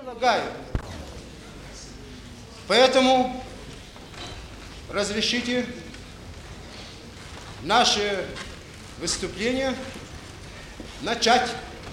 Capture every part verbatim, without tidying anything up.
предлагаю. Поэтому разрешите наше выступление начать.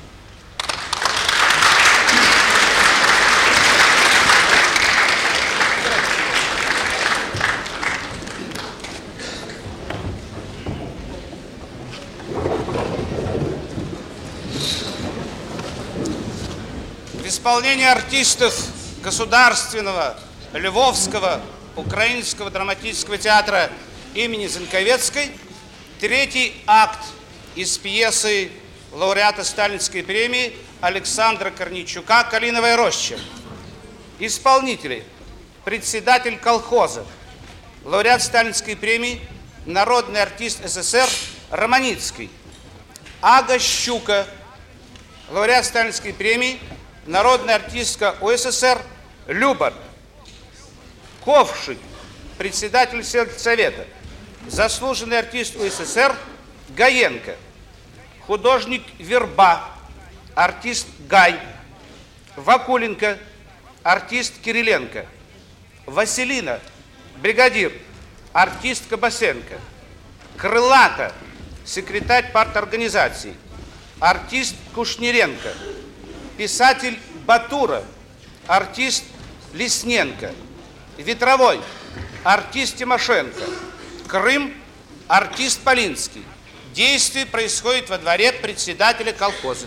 В исполнении артистов Государственного, Львовского, Украинского драматического театра имени Занковецкой третий акт из пьесы лауреата Сталинской премии Александра Корнейчука «Калиновая роща». Исполнители: председатель колхоза, лауреат Сталинской премии, народный артист СССР Романицкий; Ага Щука, лауреат Сталинской премии, народная артистка УССР Любар; Ковшик, председатель сельсовета, заслуженный артист УССР Гаенко; художник Верба, артист Гай; Вакуленко, артист Кириленко; Василина, бригадир, артист Кабасенко; Крылата, секретарь парторганизации, артист Кушниренко; писатель Батура, артист Лесненко; Ветровой, артист Тимошенко; Крым, артист Полинский. Действие происходит во дворе председателя колхоза.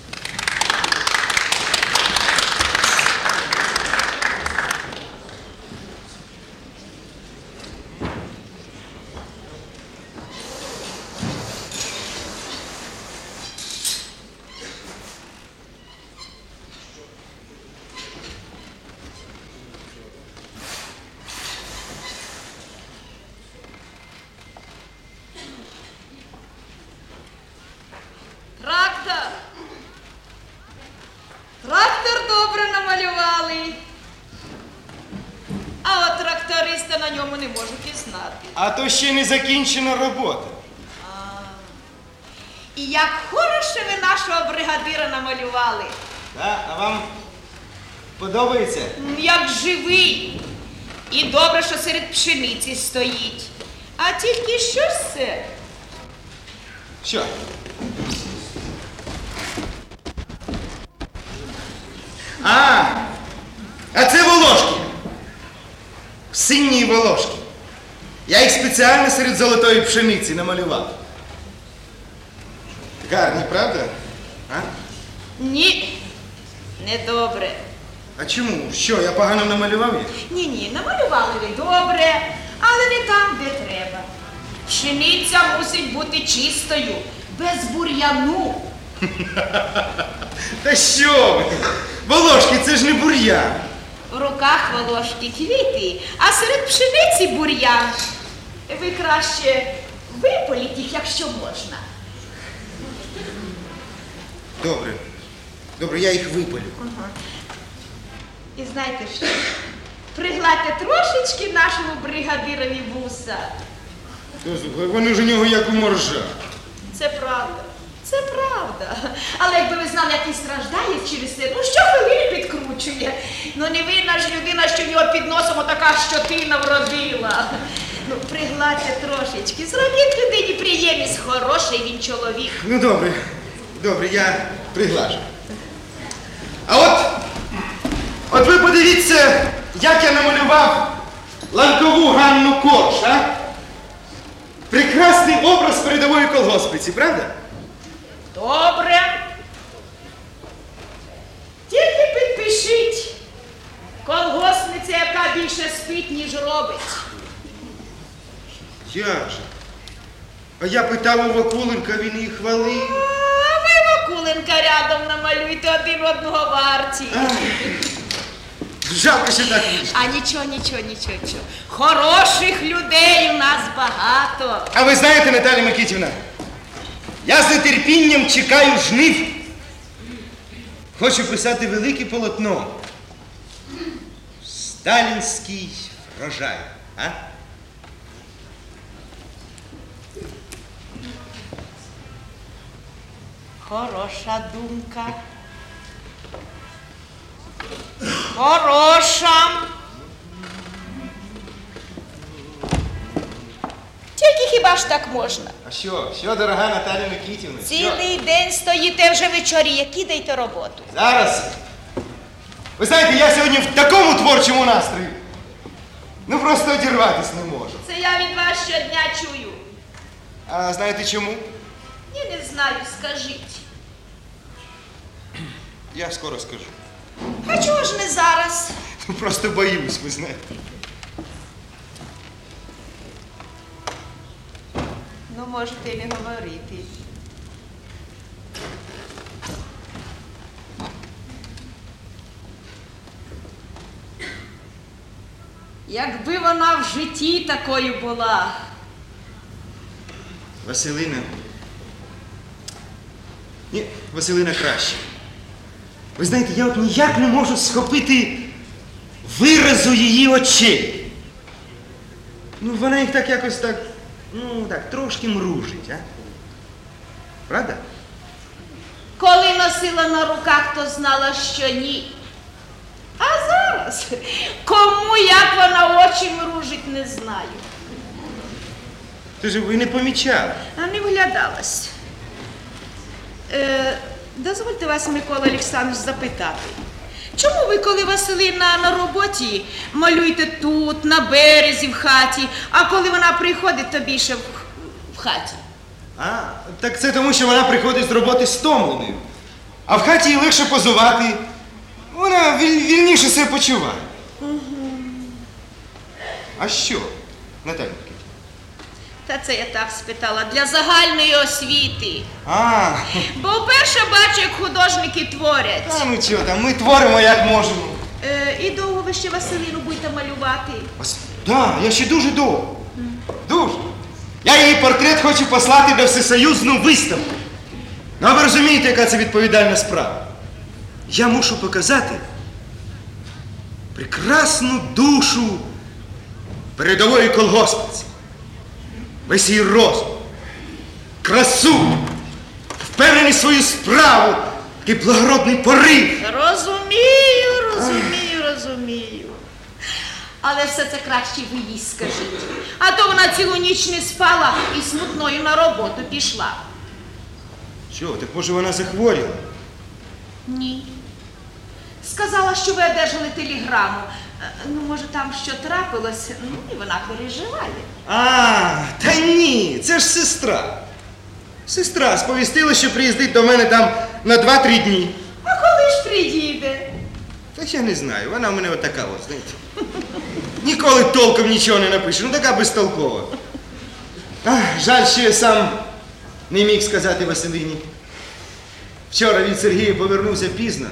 Трактор! Трактор добре намалювали. А от тракториста на ньому не можуть і знати. А то ще не закінчена робота. А, і як хороше ви нашого бригадира намалювали. Да? А вам подобається? М, Як живий. І добре, що серед пшениці стоїть. А тільки що ж це? Що? А, а це волошки. Сині волошки. Я їх спеціально серед золотої пшениці намалював. Гарні, правда? А? Ні, недобре. А чому? Що, я погано намалював їх? Ні-ні, намалювали ви добре, але не там, де треба. Пшениця мусить бути чистою, без бур'яну. Та що ви? Волошки, це ж не бур'ян. В руках волошки квіти, а серед пшениці бур'ян. Ви краще виполіть їх, якщо можна. Добре. Добре, я їх випалю. Ага. І знаєте що? Пригладьте трошечки нашому бригадирові вуса. Вони ж у нього як у моржа. Це правда. Це правда. Але якби ви знали, як він страждає через це, ну щохвилини підкручує. Ну не винна ж людина, що в нього під носом отака щотина вродила. Ну, пригладьте трошечки, зробіть людині приємність, хороший він чоловік. Ну добре, добре, я приглажу. А от, от ви подивіться, як я намалював Ланкову Ганну Корж, а? Прекрасний образ передової колгоспниці, правда? Добре. Тільки підпишіть. Колгоспниця, яка більше спить, ніж робить. Як же? А я питав у Вакуленка, він її хвалив. А ви Вакуленка рядом намалюйте, один одного варті. Жалко, що так вийшло. А нічого, нічого, нічого, нічого. Хороших людей у нас багато. А ви знаєте, Наталя Микитівна, я з нетерпінням чекаю жнив. Хочу писати велике полотно. Сталінський врожай, а? Хороша думка. Хороша. Тільки хіба ж так можна? А що? Що, дорога Наталя Микитівна? Цілий день стоїте, вже вечоріє, кидайте роботу. Зараз. Ви знаєте, я сьогодні в такому творчому настрої. Ну просто одірватись не можу. Це я від вас щодня чую. А знаєте чому? Я не знаю, скажіть. Я скоро скажу. А чого ж не зараз? Ну просто боюсь, ви знаєте. Ну, можете й не говорити. Якби вона в житті такою була. Василина. Ні, Василина краще. Ви знаєте, я от ніяк не можу схопити виразу її очей. Ну, вона їх так якось так, ну так, трошки мружить, а? Правда? Коли носила на руках, то знала, що ні. А зараз, кому як вона очі мружить, не знаю. Ти ж ви не помічали. А не виглядалась. Е, дозвольте вас, Микола Олександрович, запитати. Чому ви, коли Василина на роботі, малюєте тут, на березі, в хаті, а коли вона приходить, то більше в, в хаті? А, так це тому, що вона приходить з роботи стомленою. А в хаті їй легше позувати. Вона віль, вільніше себе почуває. Угу. А що, Наталя Микитівна? Та це я так спитала, для загальної освіти. А, Бо вперше бачу, як художники творять. та ну чого там, ми творимо як можемо. Е, і довго ви ще Василину будете малювати? Так, да, я ще дуже довго. Дуже. Я її портрет хочу послати на всесоюзну виставку. Ну, а ви розумієте, яка це відповідальна справа? Я мушу показати прекрасну душу передової колгоспниці. Весь її розум, красу, впевненість в свою справу, такий благородний порив. Розумію, розумію, розумію. Але все це краще ви їй скажіть. А то вона цілу ніч не спала і смутною на роботу пішла. Що, так може вона захворіла? Ні. Сказала, що ви одержали телеграму. Е, Ну, може, там що трапилося, ну, і вона переживає. А, та ні, це ж сестра. Сестра сповістила, що приїздить до мене там на два-три дні. А коли ж приїде? Та я не знаю, вона в мене отака от, знаєте. Ніколи толком нічого не напише, ну така безтолкова. Ах, жаль, що я сам не міг сказати Василині. Вчора від Сергія повернувся пізно.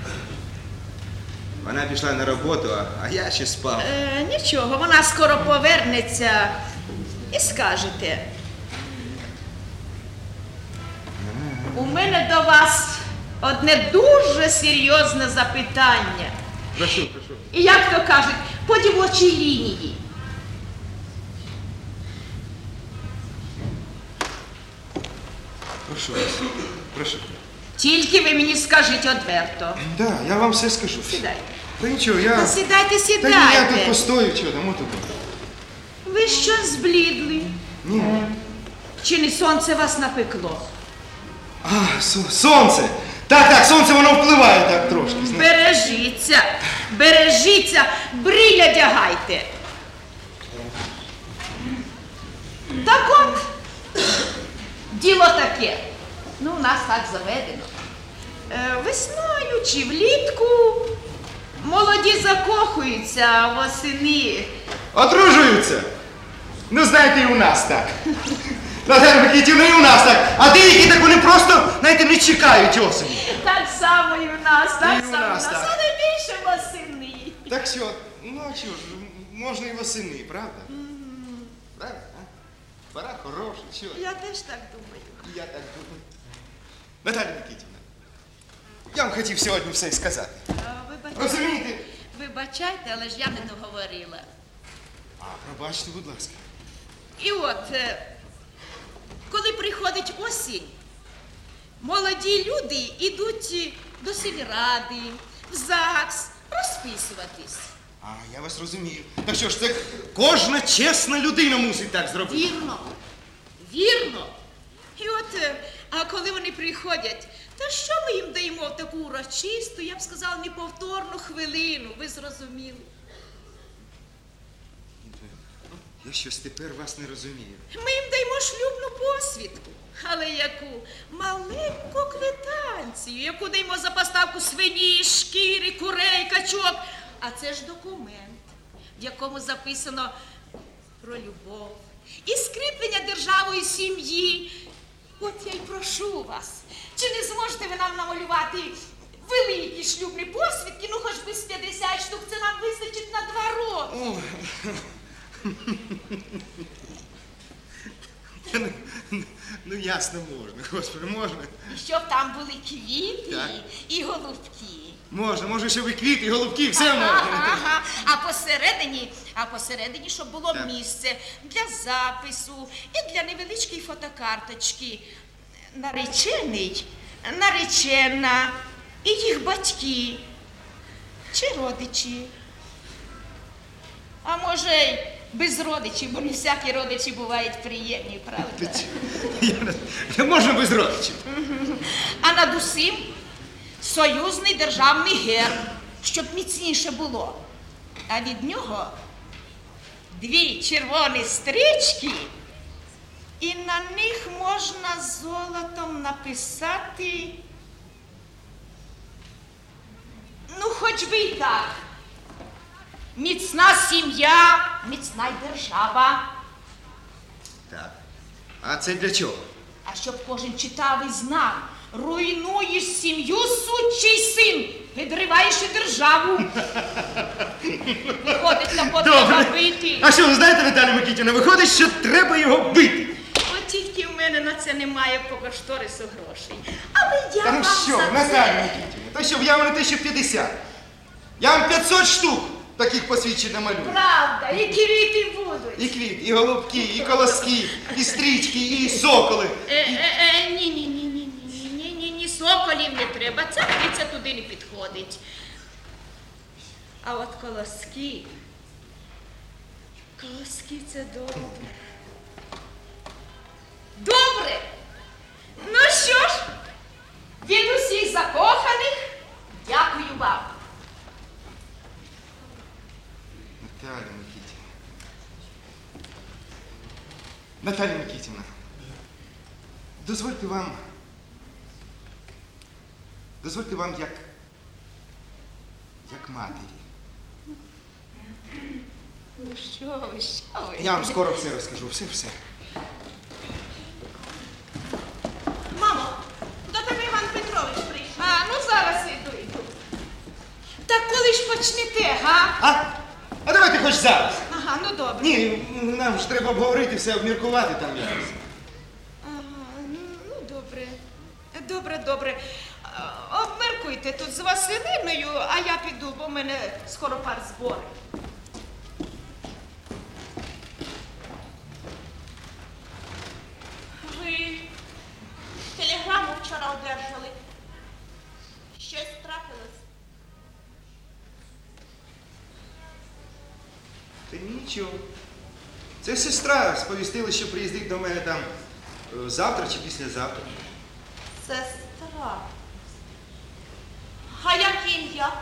Вона пішла на роботу, а, а я ще спав. Е, нічого, вона скоро повернеться і скажете. У мене до вас одне дуже серйозне запитання. Прошу, прошу. І як то кажуть, по дівочій лінії. Прошу вас, прошу. Тільки ви мені скажіть одверто. Да, я вам все скажу. Сідайте. Та нічого, я... Та сідайте, Та ні, я тут сідайте. постою, чого там, отут. Ви що зблідли? Ні. Чи не сонце вас напекло? А, со- сонце. Так, так, сонце воно впливає так трошки. знаєте. Бережіться, бережіться, бриль одягайте. Так от, діло таке. Ну, у нас так заведено. Е, весною чи влітку молоді закохуються, а восени. Одружуються. Ну, знаєте, і у нас так. Наталя Микитівна, і у нас так. А деякі так вони просто, знаєте, не чекають осені. Так само і в нас, так І у само і в нас, нас, так. але більше восени. Так що, ну а чого ж, можна і восени, правда? Правда, а? Пора хороша, що? Я теж так думаю. Я так думаю. Наталя Микитівна, я вам хотів сьогодні все й сказати. А, вибачайте. Розумієте? Вибачайте, але ж я не договорила. А, пробачте, будь ласка. І от, е, коли приходить осінь, молоді люди йдуть до сільради, в ЗАГС, розписують. розписуватись. А, я вас розумію. Так що ж, це кожна чесна людина мусить так зробити. Вірно, вірно. І от, е, а коли вони приходять, то що ми їм даємо в таку урочисту, я б сказала, неповторну хвилину, ви зрозуміли? Я щось тепер вас не розумію. Ми їм даємо шлюбну посвідку, але яку? Маленьку квитанцію, яку даємо за поставку свині, шкіри, курей, качок. А це ж документ, в якому записано про любов і скріплення державою сім'ї. От я й прошу вас, чи не зможете ви нам намалювати великі шлюбні посвідки, ну хоч би з п'ятдесят штук, це нам вистачить на два роки. О. Ну, ну, ясно, можна, господи, можна. І щоб там були квіти Так. і голубки. Можна, може, щоб і квіти, і голубки, все Ага, можна. ага. А посередині, а посередині, щоб було Так. місце для запису і для невеличкої фотокарточки. Наречений, наречена і їх батьки чи родичі. А може й без родичів, бо не всякі родичі бувають приємні, правда? Я, я можна без родичів. А над усім союзний державний герб, щоб міцніше було. А від нього дві червоні стрічки, і на них можна золотом написати, ну, хоч би і так. Міцна сім'я, міцна й держава. Так. А це для чого? А щоб кожен читав і знав, руйнуєш сім'ю, сучий син, підриваєш і державу. Виходить, на потреба бити. А що, ви знаєте, Наталя Микитівна, виходить, що треба його бити. От тільки в мене на це немає по кошторису грошей. Але я Та вам ну що, за Наталя це... Микитівна, та що, я вам не те, що п'ятдесят. Я вам п'ятсот штук таких посвідчень намалюю. Правда, і квіти будуть. І квіт, і голубки, і колоски, і стрічки, і соколи. Е, е, е, ні, ні, ні, ні, ні, ні, ні, ні, соколів не треба, ця птиця туди не підходить. А от колоски, колоски це добре. Добре! Ну що ж, від усіх закоханих дякую вам. Наталя Микитівна. Наталя Микитівна, дозвольте вам, дозвольте вам як, як матері. Ну що ви, що ви? Я вам скоро все розкажу, все-все. Мамо, до тебе Іван Петрович прийшов. А, ну зараз іду, іду. Так коли ж почнете, га? А? А давайте хоч зараз. Ага, ну добре. Ні, нам ж треба обговорити все, обміркувати там якось. Ага, ну, ну добре. Добре, добре. А, обміркуйте тут з Василиною, а я піду, бо в мене скоро пар збори. Ви телеграму вчора одержали. Щось трапилось. Та нічого. Це сестра сповістила, що приїздить до мене там е, завтра чи післязавтра. Сестра. А як ім'я?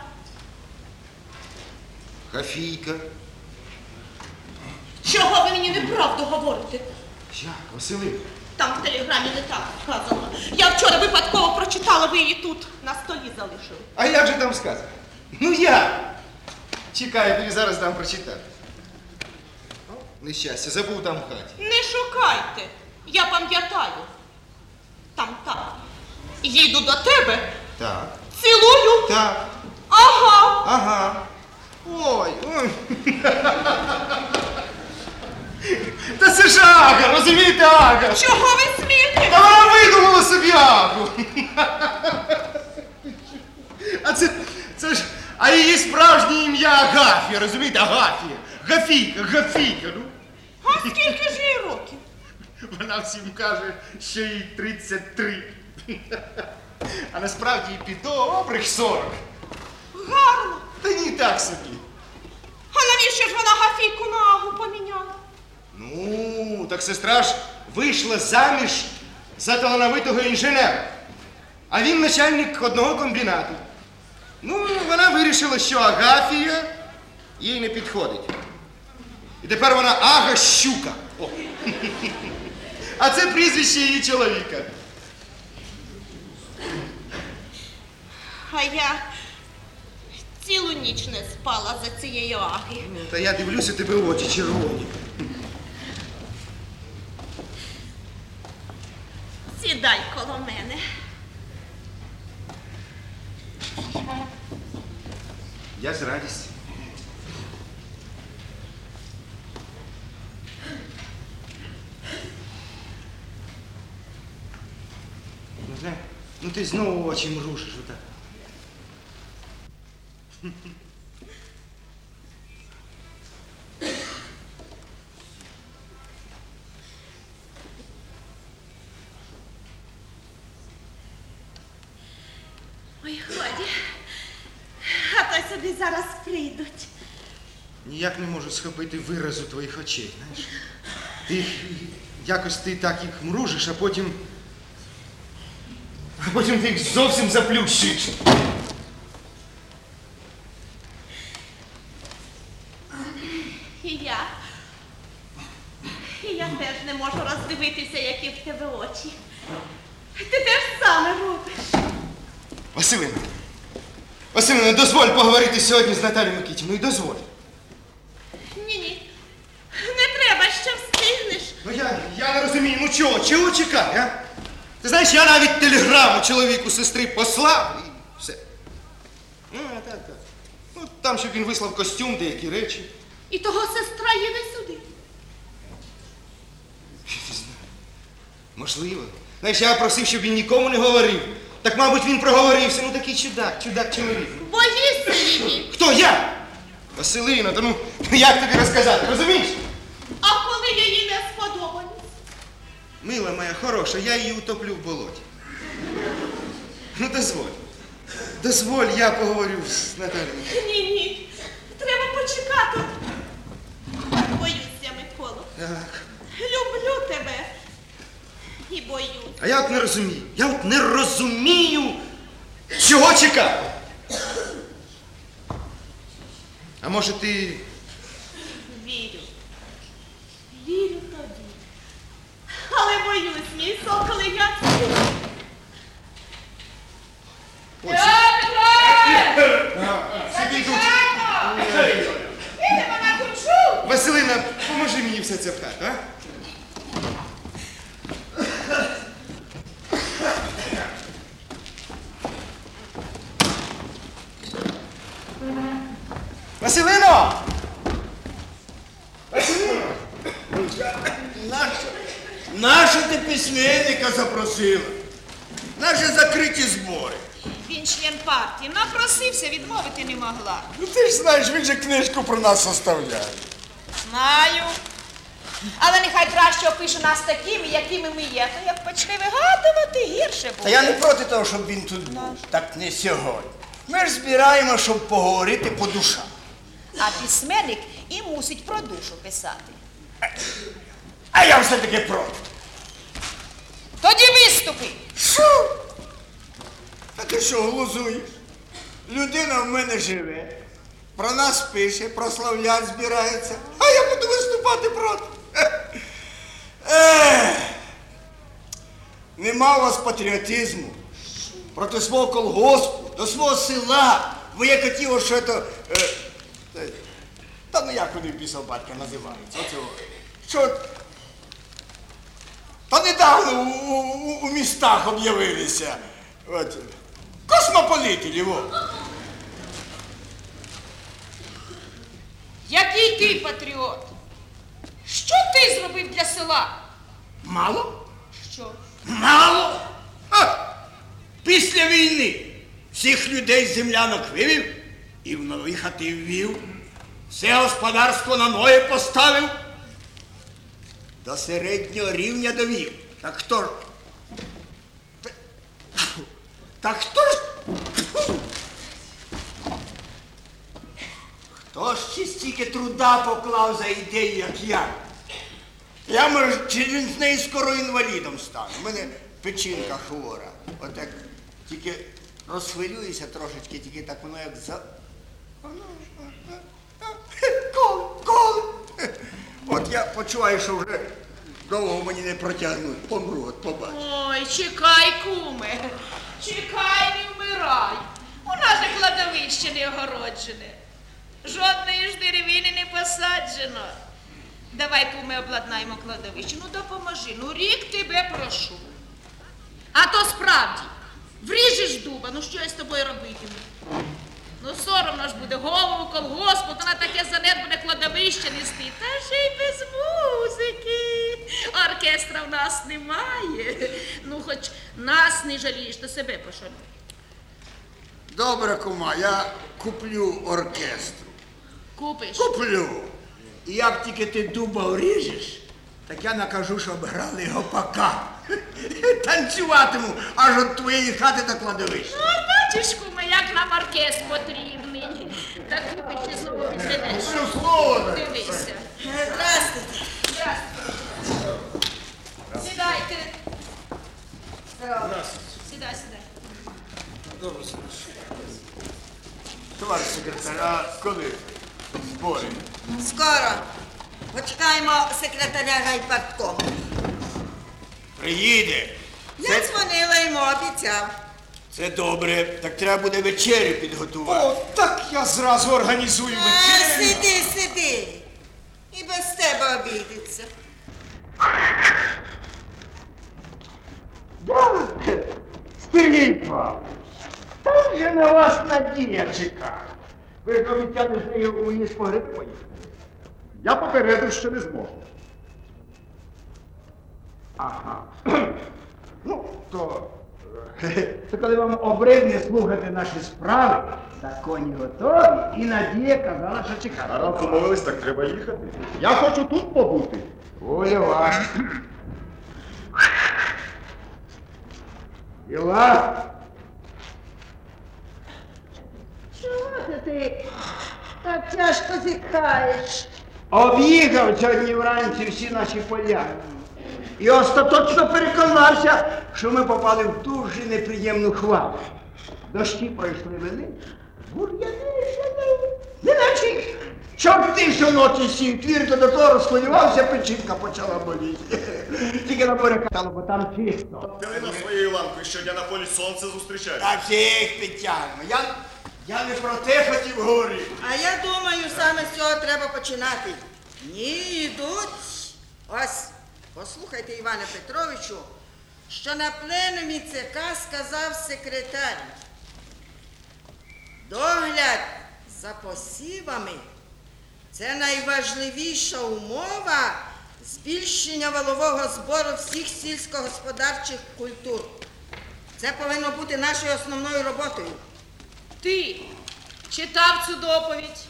Гафійка. Чого ви мені неправду говорите? Як, Василина? Там в телеграмі не так сказано. Я вчора випадково прочитала, ви її тут на столі залишили. А як же там сказано? Ну я! Чекай, я тобі зараз дам прочитати. О, нещастя, забув там в хаті. Не шукайте. Я пам'ятаю. Там так. Їду до тебе, Так. цілую. Так. Ага. Ага. Ой, ой. Та це ж Ага, розумієте, Ага? Чого ви смієте? Та вона видумала собі Агу. А це, це ж, а її справжнє ім'я Агафія, розумієте, Агафія. Гафійка, Гафійка, ну. А скільки ж їй років? Вона всім каже, що їй тридцять три. А насправді їй під добрих сорок. Гарно. Та ні, так собі. А навіщо ж вона Гафійку на Агу поміняла? Ну, так сестра ж вийшла заміж за талановитого інженера. А він начальник одного комбінату. Ну, вона вирішила, що Агафія їй не підходить. І тепер вона Ага Щука. О. А це прізвище її чоловіка. А я цілу ніч не спала за цією Аги. Та я дивлюся, тебе очі червоні. Сідай коло мене. Я з радістю. Ну, знаєш, ну ти знову очі мрушиш отак. Ой, годі. А то сюди зараз прийдуть. Ніяк не можу схопити виразу твоїх очей, знаєш. Ти якось ти так їх мружиш, а потім. А потім ти їх зовсім заплющуєш. І я. І я теж не можу роздивитися, які в тебе очі. Ти теж саме робиш. Василина, Василина, дозволь поговорити сьогодні з Наталією Микитівною, дозволь. Ні-ні, не треба, ще встигнеш. Ну я, я не розумію, ну чого, чого чекай, а? Ти знаєш, я навіть телеграму чоловіку сестри послав і все. Ну, а так, так. Ну, там, щоб він вислав костюм, деякі речі. І того сестра їде сюди. Не знаю. Можливо. Знаєш, я просив, щоб він нікому не говорив. Так, мабуть, він проговорився. Ну, такий чудак, чудак чоловік. Боїшся її. Хто я? Василина, та ну, як тобі розказати, розумієш? А коли я їй не сподобаюсь? Мила моя хороша, я її утоплю в болоті. Ну, дозволь. Дозволь, я поговорю з Наталією. Ні-ні, треба почекати. Боюся, Миколо. Так. Люблю тебе. І боюсь. А я от не розумію. Я от не розумію, чого чекати. А може ти... Вірю. Вірю тобі. Але боюсь, мій соколе, як ти. Сиди тут. Підемо на кучу! Василина, поможи мені все це вхати, а? Василино! Василино! Нащо? Нащо ти письменника запросила? Наші закриті збори. Він член партії. Напросився, відмовити не могла. Ну ти ж знаєш, він же книжку про нас составляє. Знаю. Але нехай краще опише нас такими, якими ми є. То як почне вигадувати, гірше буде. Та я не проти того, щоб він тут був. Так не сьогодні. Ми ж збираємо, щоб поговорити по душам. А письменник і мусить про душу писати. А я все-таки проти. Тоді виступи. Що? А ти що, глузуєш? Людина в мене живе, про нас пише, прославлять збирається, а я буду виступати проти. Ех. Нема у вас патріотизму. Проти свого колгоспу, до свого села. Ви як хотіло, що це... Е, та, та ну як вони в бісов батька називаються? Оце, що... Та недавно у, у, у містах об'явилися. От, космополіти, Львов. Який ти патріот? Що ти зробив для села? Мало? Що? Мало? Ха! Після війни всіх людей з землянок вивів і в нові хати ввів. Все господарство на ноги поставив. До середнього рівня довів. Так хто ж? Та- Так хто ж? То ще стільки труда поклав за ідею, як я. Я, може, через неї скоро інвалідом стану. У мене печінка хвора. Отак тільки розхвилююся трошечки, тільки так воно як за... Коли, коли. От я почуваю, що вже довго мені не протягнуть. Помру, от побачу. Ой, чекай, куме. Чекай, не вмирай. У нас же кладовище не огороджене. Жодної ж деревини не посаджено. Давай, куме, обладнаємо кладовище. Ну, допоможи. Ну, рік тебе прошу. А то справді, вріжеш дуба, ну що я з тобою робитиму? Ну, соромно ж буде голову колгоспу, то на таке занедбане кладовище нести. Та ще й без музики. Оркестра в нас немає. Ну, хоч нас не жалієш, то себе пошалюй. Добре, кума, я куплю оркестру. Купиш? Куплю. І як тільки ти дуба вріжеш, так я накажу, щоб грали гопака. Танцюватиму аж від твоєї хати до кладовища. Ну, бачиш, куме, як нам оркестр потрібний. Так купиш чи знову підведеш. Що слово? Дивися. Здравствуйте. Здравствуйте. Сідайте. Сідай, сідай. Добре, товариш секретар, а коли збори? Скоро. Почекаємо секретаря райпарткому. Приїде. Я Це, дзвонила йому, обіцяв. це добре. Так треба буде вечерю підготувати. О, так я зразу організую А, вечерю. сиди, сиди. І без тебе обійдеться. Сергій Павлович, там же на вас надія чекає. Ви ж обіцяли з нею у мені з погреби поїхати. Я попередив, що не зможу. Ага. Ну, то, е, то коли вам обридне слухати наші справи, так коні готові, і Надія казала, що чекає. Раз домовились, так треба їхати. Я хочу тут побути. Воля ваша. Іла, Чого ти так тяжко зітхаєш? об'їхав сьогодні вранці всі наші поля. І остаточно переконався, що ми попали в дуже неприємну хвалу. Дощі пройшли великі, бур'яни шалили. Неначе чорти щоночі сів, твірко до того розхвилювався, печінка почала боліти. Тільки на море катало, бо там чисто. Пилина своєю лампою щодня на полі сонце зустрічає. Та всіх підтягнемо. Я, я не про те хотів говорити. А я думаю, саме з цього треба починати. Ні, йдуть. Ось, послухайте, Іване Петровичу, що на пленумі ЦК сказав секретар. Догляд за посівами – це найважливіша умова збільшення валового збору всіх сільськогосподарчих культур. Це повинно бути нашою основною роботою. Ти читав цю доповідь?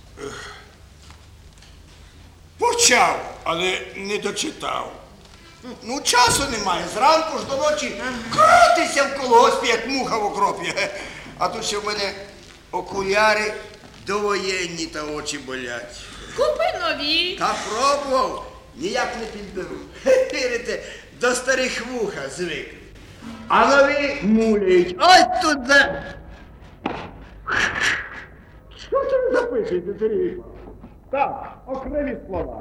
Почав, але не дочитав. Ну, часу немає. Зранку ж до ночі крутися в колгоспі, як муха в окропі. А тут ще в мене окуляри довоєнні та очі болять. Купи нові. Та пробував, ніяк не підберу. Вірите, до старих вуха звикли. А нові муляють. Ось тут за... Що це ви записуєте, Сергій? Так, окремі слова.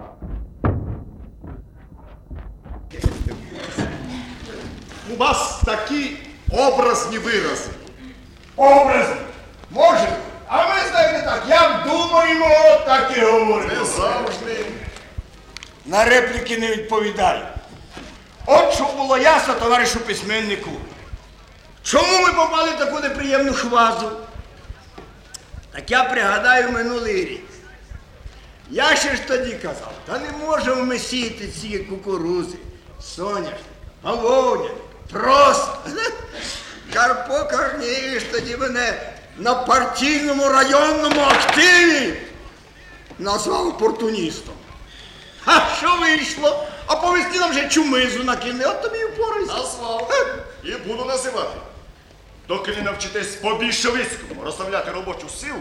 У вас такі образні вирази. Образно. Може. А ви знаєте так, як думаємо, так і говоримо. Не завжди. На репліки не відповідаю. От що було ясно товаришу письменнику. Чому ми попали в таку неприємну хвазу? Так я пригадаю минулий рік. Я ще ж тоді казав, та не можемо ми сіяти ці кукурузи, соняшник, бавовня, просто. Карпо Корнієвич тоді мене на партійному районному активі назвав опортуністом. А що вийшло? А по весні нам вже чумизу накинули, от тобі і впорайся. Назвав. І буду називати. Доки не навчитесь по-більшовицькому розставляти робочу силу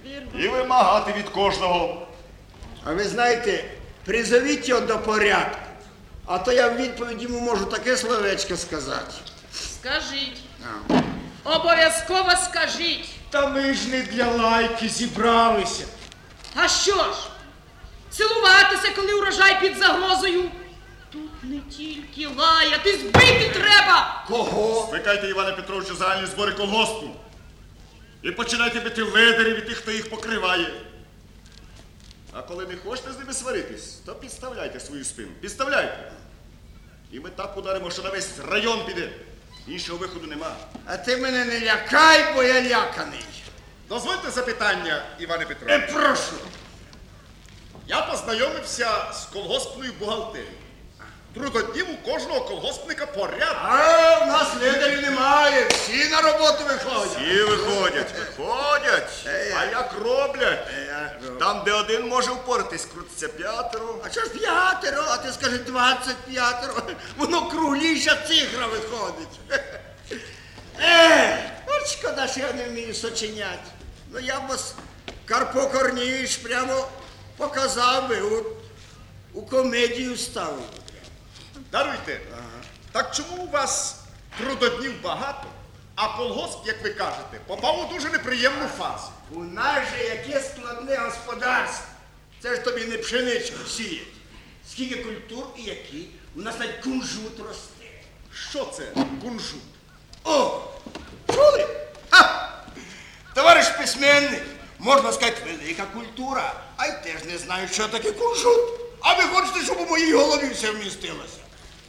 і вимагати від кожного. А ви знаєте, призовіть його до порядку, а то я в відповідь йому можу таке словечко сказати. Скажіть. А. Обов'язково скажіть. Та ми ж не для лайки зібралися. А що ж? Цілуватися, коли урожай під загрозою? Тут не тільки лаяти, збити треба. Кого? Викайте, Іване Петровичу, загальні збори колгоспу. І починайте бити ледерів і тих, хто їх покриває. А коли не хочете з ними сваритись, то підставляйте свою спину. Підставляйте. І ми так ударимо, що на весь район піде. Іншого виходу нема. А ти мене не лякай, бо я ляканий. Дозвольте запитання, Іване Е, Петровичу. прошу. Я познайомився з колгоспною бухгалтерією. Трудоднів у кожного колгоспника порядок. А в нас лідерів немає, всі на роботу виходять. Всі виходять, виходять. А як роблять? Там, де один може впоратись, крутиться п'ятеро. А що ж п'ятеро, а ти скажи двадцять п'ятеро, воно кругліша цифра виходить. Ех, от шкода, що я не вмію сочиняти. Ну я б ось Карпо Корніш прямо показав би, у, у комедію ставив. Даруйте. Так чому у вас трудоднів багато, а колгосп, як ви кажете, попав у дуже неприємну фазу? У нас же яке складне господарство. Це ж тобі не пшеничку сіять. Скільки культур і які. У нас навіть кунжут росте. Що це кунжут? О, чули? Ха! Товариш письменник, можна сказати, велика культура, а й теж не знаю, що таке кунжут. А ви хочете, щоб у моїй голові все вмістилося?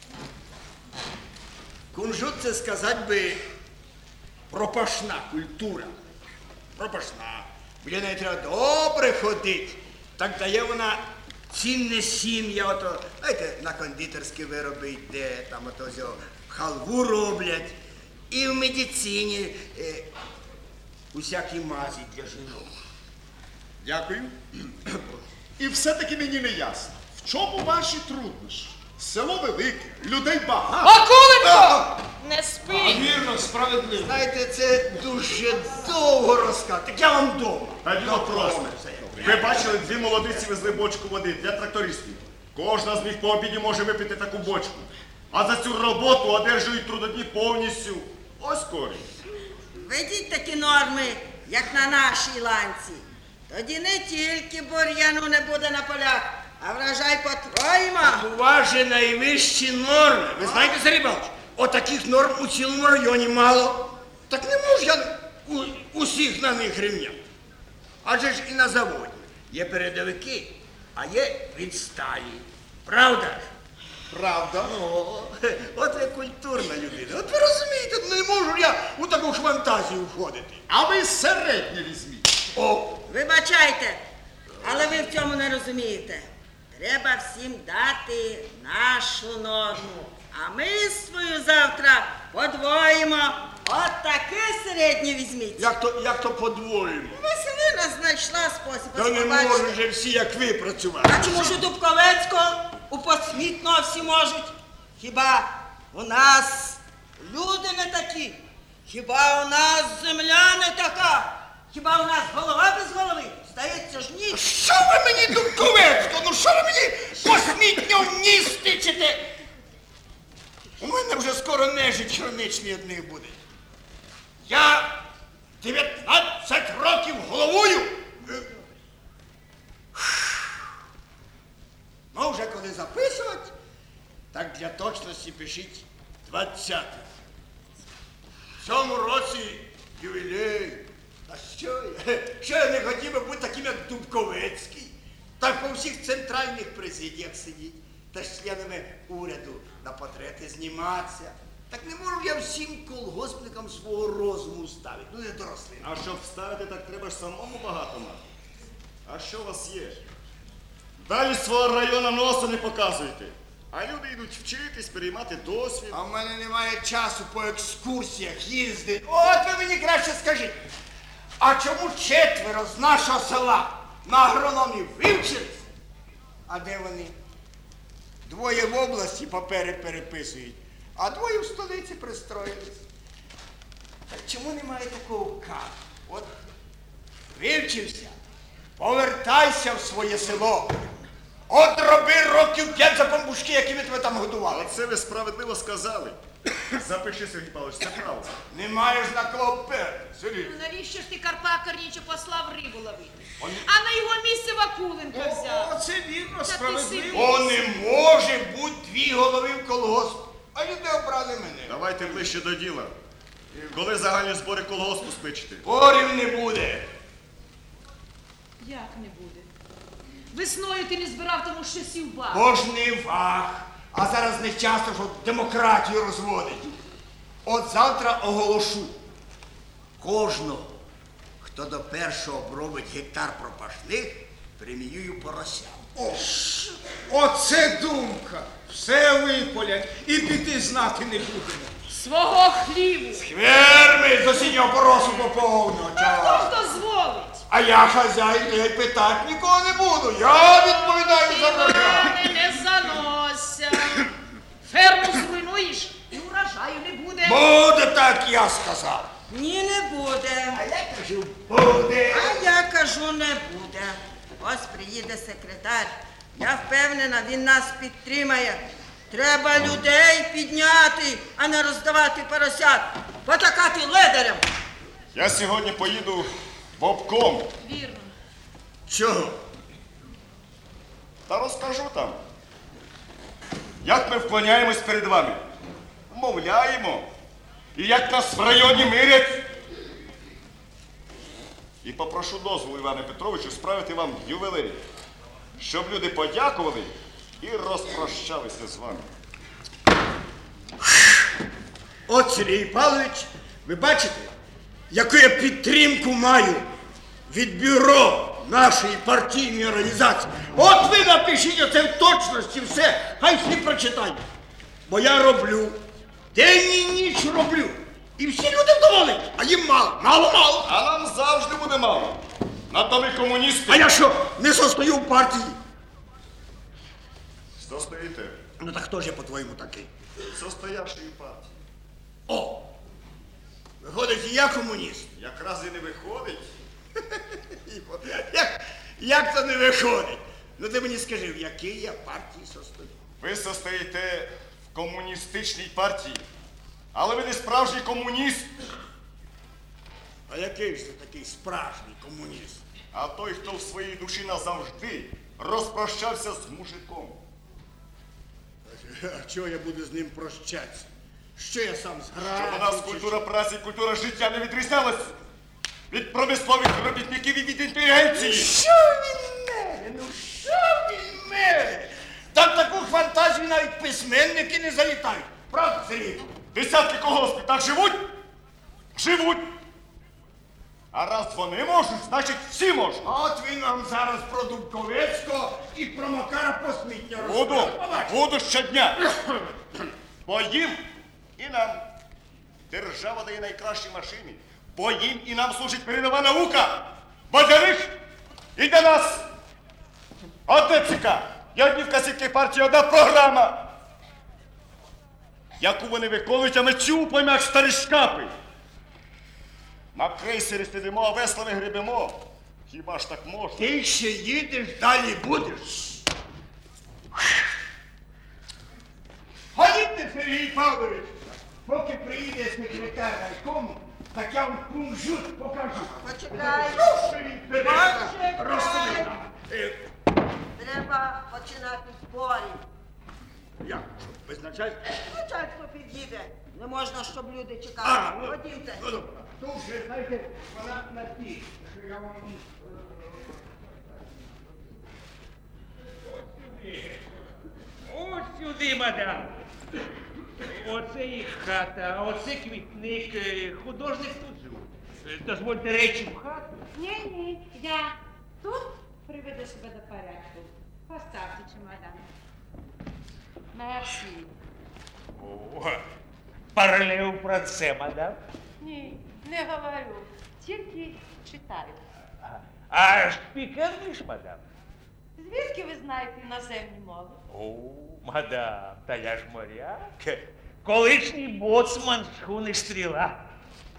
Кунжут – це сказати би пропашна культура. Пропашна. Біля неї треба добре ходити. Так дає вона цінне сім'я, ото, знаєте, на кондитерські вироби йде, там ото зо халву роблять. І в медицині е, усякі мазі для жінок. Дякую. І все-таки мені не ясно, в чому ваші труднощі? Село велике, людей багато. Окуленко! Не спи! Вірно, справедливо. Знаєте, це дуже довго розказати. Так я вам вдома. А діло просто. Ви бачили, дві молодиці везли бочку води для трактористів. Кожна з них по обіді може випити таку бочку. А за цю роботу одержують трудодні повністю. Ось користь. Введіть такі норми, як на нашій ланці. Тоді не тільки бур'яну не буде на полях, а врожай потроїмо. У вас же найвищі норми. Ви знаєте, Сергій Павлович, отаких норм у цілому районі мало. Так не можу я у, усіх на них рівняти. Адже ж і на заводі є передовики, а є відсталі. Правда ж? Правда? О, от ви культурна людина. От ви розумієте, не можу я у таку ж фантазію входити. А ви середнє візьміть. О, Вибачайте, але ви в цьому не розумієте. Треба всім дати нашу норму. А ми свою завтра подвоїмо. От таке середнє візьміть. як то, як то подвоїмо. Василина знайшла спосіб. Та не побачите. можуть же всі, як ви, працювати. А чому ж у Дубковецького, у Посмітного всі можуть? Хіба у нас люди не такі? Хіба у нас земля не така? Хіба у нас голова без голови? Здається ж ні. Що ви мені, Дубковецько? Ну що ви мені посмітньо в ніс тичите? У мене вже скоро нежить хроничний одних буде. Я дев'ятнадцять років головою. Ну, вже коли записувати, так для точності пишіть двадцяте. В цьому році ювілей. А що я? Що я не хотів би бути таким, як Дубковецький? Так по всіх центральних президіях сидіть, та з членами уряду на портрети зніматися. Так не можу я всім колгоспникам свого розуму ставити. Ну, не дорослий. А щоб вставити, так треба ж самому багато мати. А що у вас є? Далі свого району носу не показуйте. А люди йдуть вчитись, переймати досвід. А в мене немає часу по екскурсіях їздити. От ви мені краще скажіть. А чому четверо з нашого села на агрономії вивчились? А де вони? Двоє в області папери переписують, а двоє в столиці пристроїлись. Так чому немає такого кадру? От вивчився, повертайся в своє село. От роби років п'ять за бамбушки, які ви тебе там годували. Оце ви справедливо сказали. Запиши, Сергій Павлович, це правда. Не маєш на кого перти, Сергій. Ну, навіщо ж ти Карпа Корніча послав рибу ловити? А на його місце Вакуленка взяв. О, це вірно, Та ти справедливо. сидиш. О, не може бути дві голови в колгосп. А люди обрали мене. Давайте ближче до діла. Коли загальні збори колгоспу спичите? Порів не буде. Як не буде? Весною ти не збирав, тому що сів бак. Бо ж не вах. А зараз не часто, що демократію розводить. От завтра оголошу. Кожного, хто до першого обробить гектар пропашних, преміюю поросям. О, оце думка. Все виполять і піти знати не будемо. Свого хлібу. Хверми з осіннього поросу поповнювати. Хто ж дозволить? А я хазяїн, я й питати нікого не буду. Я відповідаю за врожай. Ти не занося. Ферму зруйнуєш і урожаю не буде. Буде так, я сказав. Ні, не буде. А я кажу, буде. А я кажу, не буде. Ось приїде секретар. Я впевнена, він нас підтримає. Треба людей підняти, а не роздавати поросят. Потакати ледарям. Я сьогодні поїду в обком. Вірно. Чого? Та розкажу там. Як ми вклоняємось перед вами. Вмовляємо. І як нас в районі мирять. І попрошу дозволу Івана Петровичу справити вам ювелей, щоб люди подякували і розпрощалися з вами. От, Сергій Павлович, ви бачите, яку я підтримку маю від бюро нашої партійної організації. От ви напишіть оце в точності все, хай всі прочитають. Бо я роблю, день і ніч роблю. І всі люди вдоволені, а їм мало, мало-мало. А нам завжди буде мало. На то ми комуністи. А я що, не состою в партії? Состоїте. Ну так хто ж я, по-твоєму, такий? Состоявший в партії. О! Виходить, і я комуніст. Якраз і не виходить. Як, як це не виходить? Ну ти мені скажи, в якій я партії состою? Ви состоїте в комуністичній партії. Але ви не справжній комуніст. А який ж це такий справжній комуніст? А той, хто в своїй душі назавжди розпрощався з мужиком. А чого я буду з ним прощатися? Що я сам зграю? Щоб у нас культура праці і культура життя не відрізнялась від промислових робітників і від інтелігенції. Що він мене? Ну що він мене? Там таку фантазію навіть письменники не залітають. Правда, Сергій? Десятки колгоспів так живуть? Живуть. А раз вони можуть, значить всі можуть. От він нам зараз про Дубковецького і про Макара Посмітня Буду, розповідає. буду щодня. Бо їм і нам держава дає найкращі машини. Бо їм і нам служить передова наука. Бо для них і для нас одне ЦК. Є одні вказівки партії, одна програма. Яку вони виконують, а ми чупаємо, як старі шкапи. На крейсері сидимо, а веслами гребемо. Хіба ж так можна? Ти ще їдеш, далі будеш. Ходіть, Сергій Павлович, поки приїде секретар райкому, так я вам кунжут покажу. Почекай. Почекай. Почекай. Треба починати зборів. Як? Визначай? Спочатку підійде. Не можна, щоб люди А, чекали. ну, Ходімте. ну, добре. Тут вже, знаєте, вона на ті, що я вам... Ось сюди, мадам. Оце їх хата, а оце квітник, е, художник тут живе. Е, Дозвольте речі в хату. Ні-ні, я тут приведу себе до порядку. Поставте чемодан. Мерсі. О, паралев про це, мадам. Ні, не говорю, тільки читаю. А шпікерніш, мадам. Звідки ви знаєте іноземні мови? О, мадам, та я ж моряк. Колишній боцман шхуни «Стріла».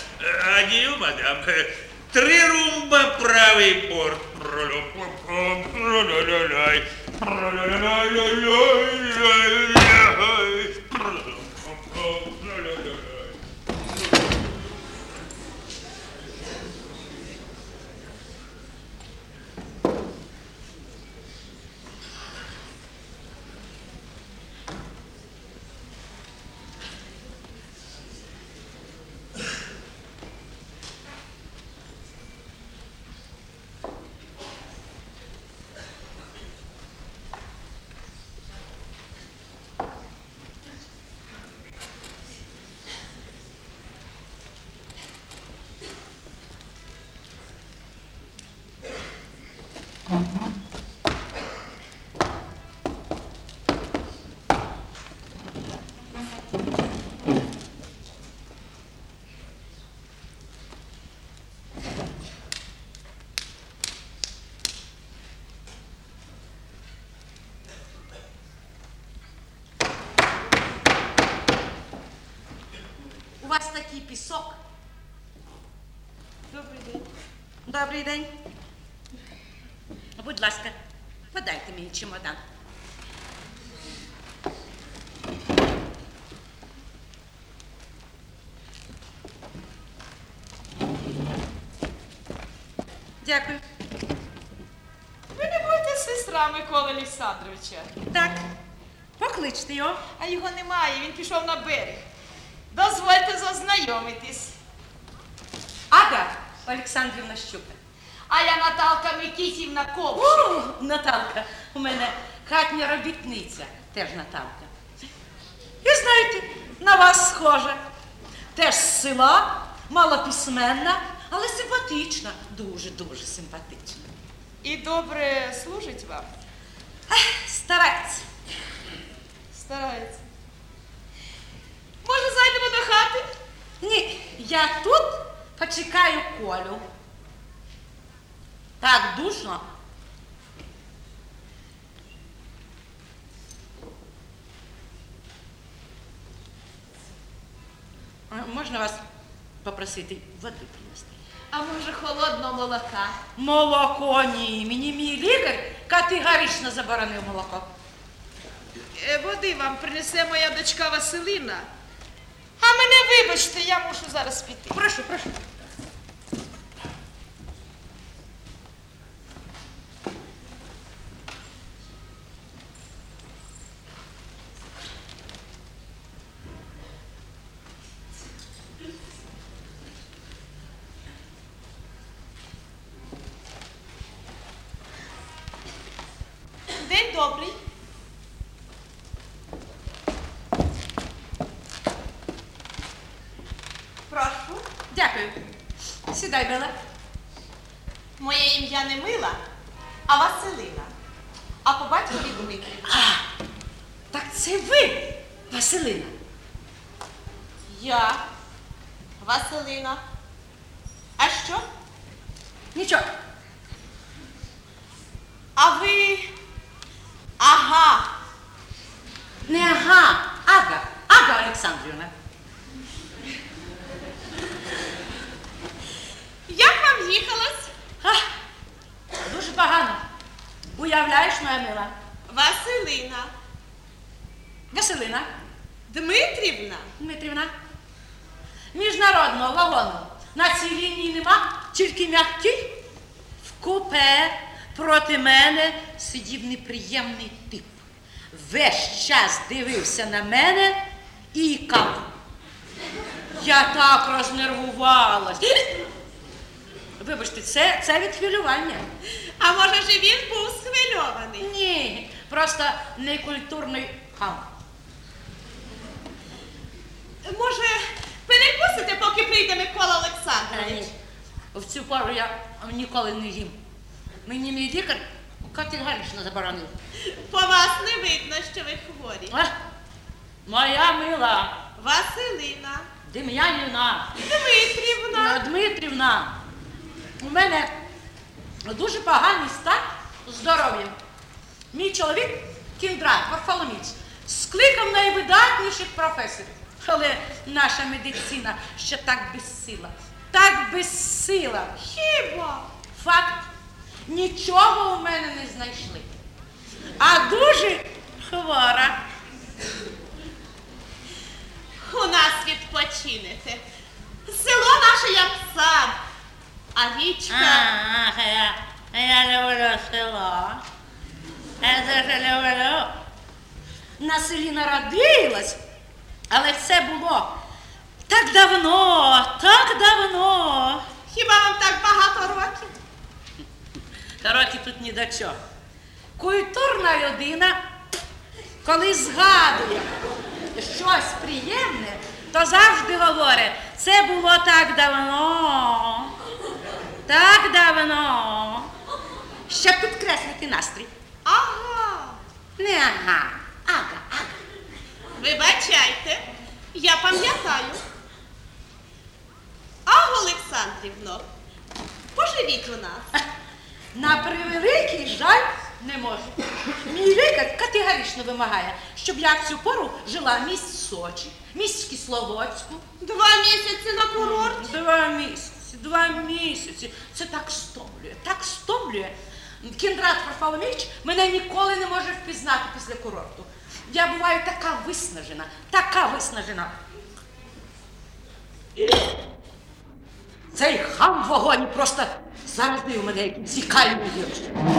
Адію, мадам. Три румба, правий борт. У вас такий пісок. Добрий день. Добрий день. Будь ласка, подайте мені чемодан. Дякую. Ви не будете сестра Миколи Олександровича? Так, покличте його. А його немає, він пішов на берег. Дозвольте зазнайомитись. Ага, Олександрівна Щука. А я Наталка Микітівна Ковш. О, Наталка, у мене хатня робітниця, теж Наталка. І знаєте, на вас схожа. Теж з села, малописьменна, але симпатична, дуже-дуже симпатична. І добре служить вам? Ех, старається. Старається. Може, зайдемо до хати? Ні, я тут почекаю Колю. Так душно. А можна вас попросити води принести? А може, холодного молока? Молоко ні. Мені мій лікар категорично заборонив молоко. Е, Води вам принесе моя дочка Василина. А мене вибачте, я мушу зараз піти. Прошу, прошу. День добрий. Прошу. Дякую. Сідай, Бела. Моє ім'я не Мила, а Василина. А по батькові Дмитрий. А, так це ви, Василина. Я Василина. А що? Нічого. А ви... Ага. Не ага, ага, ага, Олександрівна. Як вам їхалось? А, дуже погано. Уявляєш, моя мила? Василина. Василина Дмитрівна. Дмитрівна. Міжнародного вагону на цій лінії нема, тільки м'який. В купе проти мене сидів неприємний тип. Весь час дивився на мене і ікав. Я так рознервувалась. Вибачте, це, це від хвилювання. А може ж і він був схвильований? Ні, просто некультурний хам. Може, перекусите, поки прийде Микола Олександрович? В цю пору я ніколи не їм. Мені мій лікар категорично заборонив. По вас не видно, що ви хворі. А? Моя мила Василина. Дем'янівна. Дмитрівна. Дмитрівна. У мене дуже поганий стан здоров'я. Мій чоловік, Кіндрат Варфоломіч, скликав найвидатніших професорів. Але наша медицина ще так безсила. Так безсила. Хіба? Факт. Нічого у мене не знайшли. А дуже хвора. У нас відпочинете. Село наше як сад, а річка... Ах, я, я люблю село. Я дуже люблю. На селі народилась, але це було так давно, так давно. Хіба вам так багато років? Роки тут ні до чого. Культурна людина, коли згадує щось приємне, то завжди говорить, це було так давно, так давно, щоб підкреслити настрій. Ага. Не ага, ага, ага. Вибачайте, я пам'ятаю. Ага, Олександрівно, поживіть у нас. На превеликий жаль не можу. Мій лікар категорично вимагає, щоб я в цю пору жила місць Сочі, місць Кисловодську. Два місяці на курорт? Два місяці, два місяці. Це так стомлює, так стомлює. Кіндрат Варфоломійович мене ніколи не може впізнати після курорту. Я буваю така виснажена, така виснажена. Цей хам в вагоні просто заразив мене якимсь ікальним вірусом.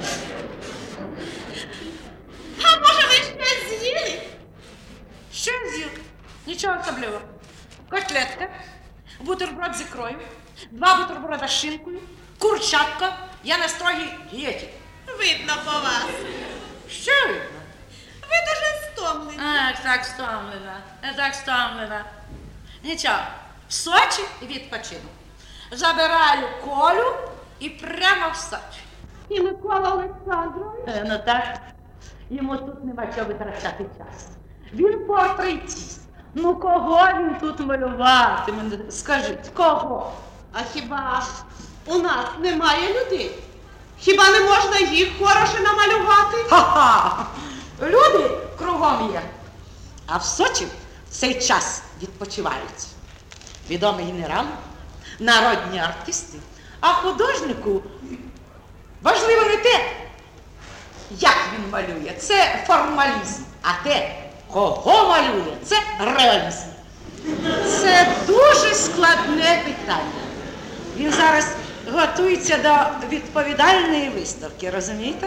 А може ви щось з'їли? Що з'їв? Нічого особливого. Котлетка, бутерброд з ікрою, два бутерброда з шинкою, курчатка. Я на строгій дієті. Видно по вас. Що видно? Ви дуже стомлені. Ах, так стомлена, я так стомлена. Нічого, в Сочі відпочину. Забираю Колю і прямо в Сочі. І Микола Олександрович? Е, ну так, йому тут нема чого витрачати час. Він портретіст. Ну кого він тут малювати? Скажіть, кого? А хіба у нас немає людей? Хіба не можна їх хороше намалювати? Ха-ха! Люди кругом є. А в Сочі в цей час відпочивають відомі генерали, народні артисти, а художнику важливо не те, як він малює, це формалізм, а те, кого малює, це реалізм. Це дуже складне питання. Він зараз готується до відповідальної виставки, розумієте?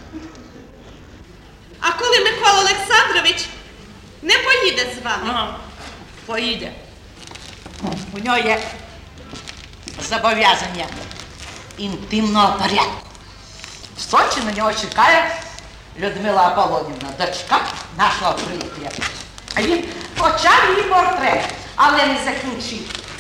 А коли Микола Олександрович не поїде з вами? Ага, поїде. У нього є зобов'язання інтимного порядку. В Сочі на нього чекає Людмила Аполлонівна, дочка нашого приятеля. А він почав її портрет, але не закінчив.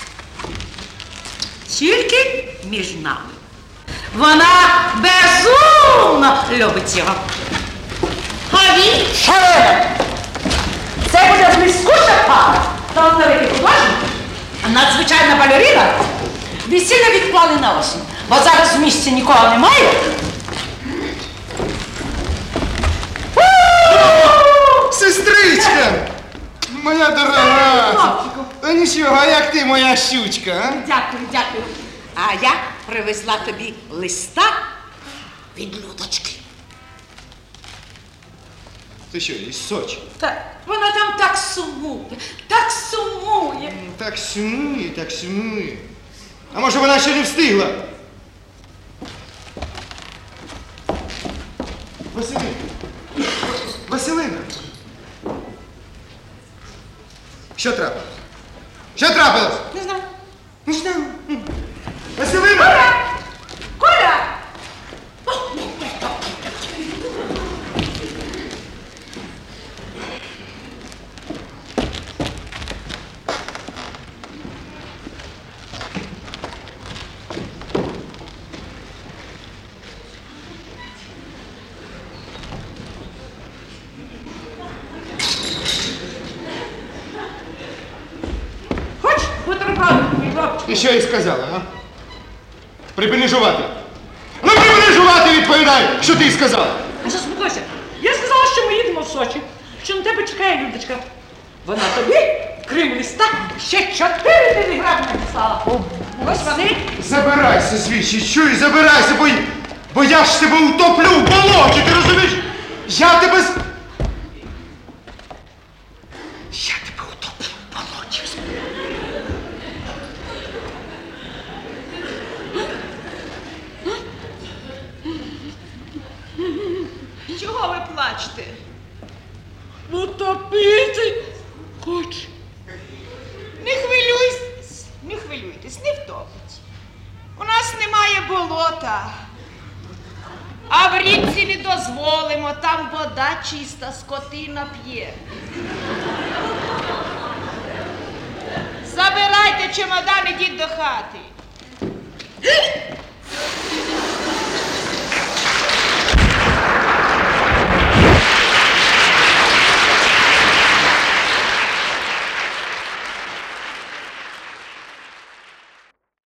Тільки між нами. Вона безумно любить його. А він шалена. Це буде блискуча пара. Талановитий художник, надзвичайна балерина. Весілля відклали на осінь, бо зараз в місті нікого немає. Сестричка! Моя дорога! Та нічого, а як ти, моя щучка, а? Дякую, дякую. А я привезла тобі листа від Людочки. Ти що, із Сочі? Так, вона там так сумує, так сумує. Так сумує, так сумує. А може вона ще не встигла? Василина. Василина. Що трапилось? Що трапилось? Не знаю. Не знаю. Василина! Коля! Коля! Хочеш бутерброди, мій хлопчик? І що їй сказала, а? Припини жувати. Ну припини жувати, відповідай, що ти їй сказала. Заспокойся. Я сказала, що ми їдемо в Сочі, що на тебе чекає Людочка. Вона тобі, крім листа, ще чотири телеграми написала. Ось вони. Забирайся звідси, чуй, забирайся, бо, бо я ж тебе утоплю в болоті, ти розумієш? Я тебе... з- Я тебе утоплю в болоті. Чого ви плачете? Утопити хоч. Не хвилюйтесь, не хвилюйтесь, не втопить. У нас немає болота. А в річці не дозволимо, там вода чиста, скотина п'є. Забирайте чемодан, ідіть до хати.